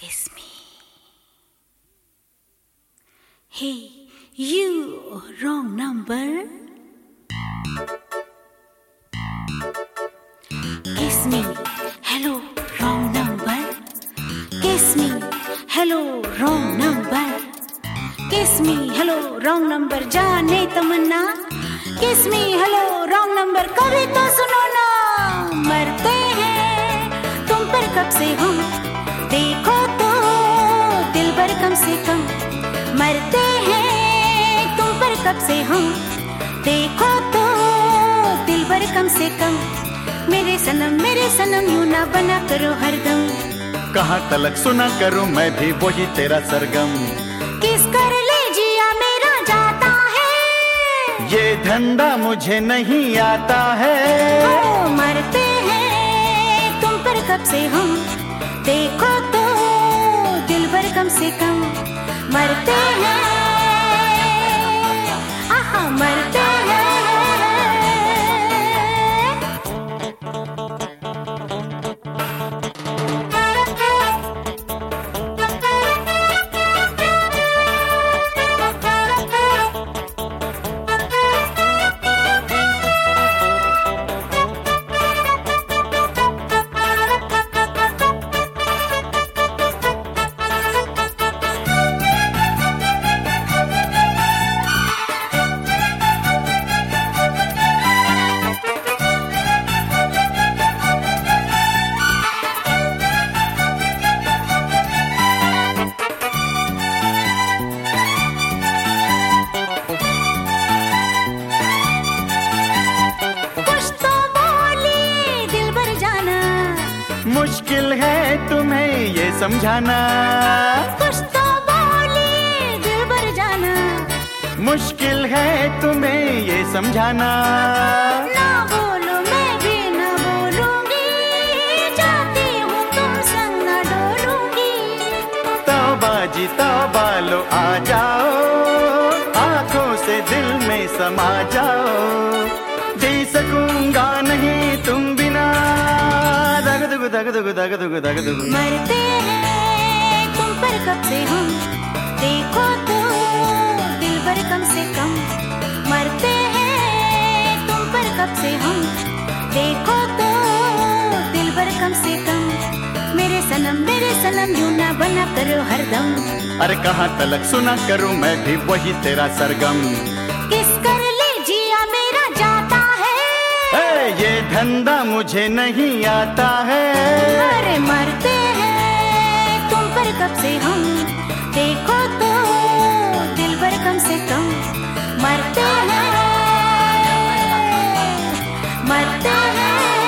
Kiss me. Hey, you, wrong number. Kiss me, hello, wrong number. Kiss me, hello, wrong number. Kiss me, hello, wrong number. जाने तमन्ना. Kiss me, hello, wrong number. कभी तो सुनो ना. मरते हैं तुम पर कब से हम. देखो तो दिल भर कम से कम. मरते हैं तुम पर कब से हम. देखो तो दिल भर कम से कम. मेरे सनम यूं ना बना करो हरदम. कहाँ तलक सुना करूं मैं भी वही तेरा सरगम. किस कर ले जिया मेरा जाता है. ये धंधा मुझे नहीं आता है. ओ, मरते हैं तुम पर कब से हम. देखो तो दिल भर कम से कम. मरते हैं आहा मरते हैं. मुश्किल है तुम्हें ये समझाना. कुछ तो बोले दिल भर जाना. मुश्किल है तुम्हें ये समझाना. ना बोलो मैं भी ना बोलूंगी. जाती हूँ तुम संग ना डोलूंगी. तौबा जी तौबा लो आ जाओ. आंखों से दिल में समा जाओ. जी सकूंगा नहीं तुम बिना. मरते हैं तुम पर कब से हम. देखो तो दिल भर कम से कम. मरते हैं तुम पर कब से हम. देखो तो दिल भर कम से कम. मेरे सनम यूं ना बना करो हरदम. अरे कहाँ तलक सुना करूं मैं भी वही तेरा सरगम. किस कर ले जिया मेरा जाता है. ये धंधा मुझे नहीं आता है. अरे मरते हैं तुम पर कब से हम. देखो तो दिल भर कम से कम. मरते हैं मरते हैं.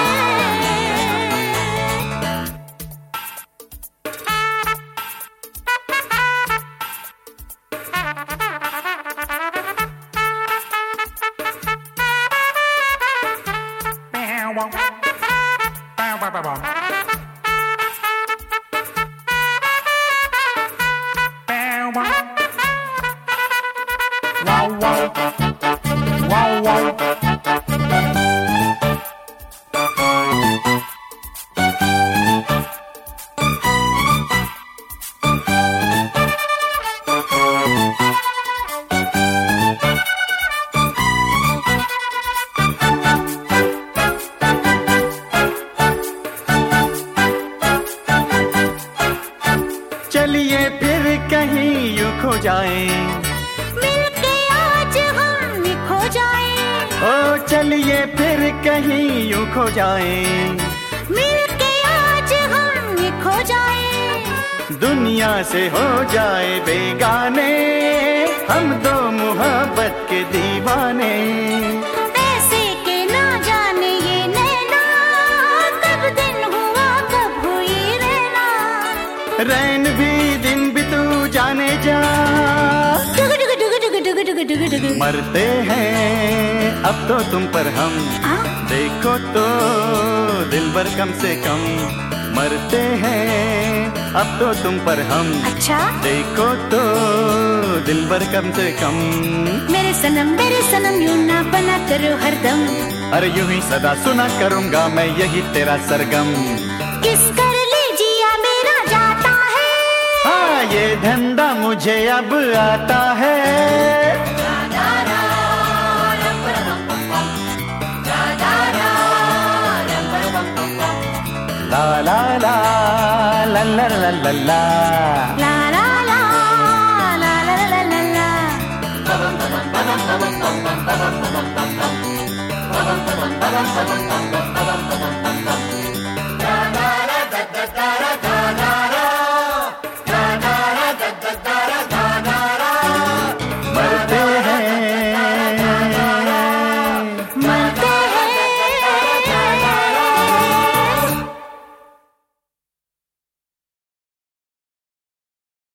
चलिए फिर कहीं यूं खो जाएं. मिलके आज हम खो जाएं. ओ चलिए फिर कहीं यूं खो जाएं. मिलके आज हम खो जाएं. दुनिया से हो जाए बेगाने. हम दो मोहब्बत के दीवाने. ऐसे के ना जाने ये नैना. कब दिन हुआ कब हुई रहना. रैन भी दिन भी तू जाने जा. मरते हैं अब तो तुम पर हम. देखो तो दिल भर कम से कम. मरते हैं अब तो तुम पर हम. अच्छा देखो तो दिल भर कम से कम. मेरे सनम यूं ना बना करो हरदम. अरे यूं ही सदा सुना करूंगा मैं यही तेरा सरगम. किस कर ले जिया मेरा जाता है. मुझे अब आता है। ला ला ला ला ला ला ला ला ला ला ला ला ला ला ला ला।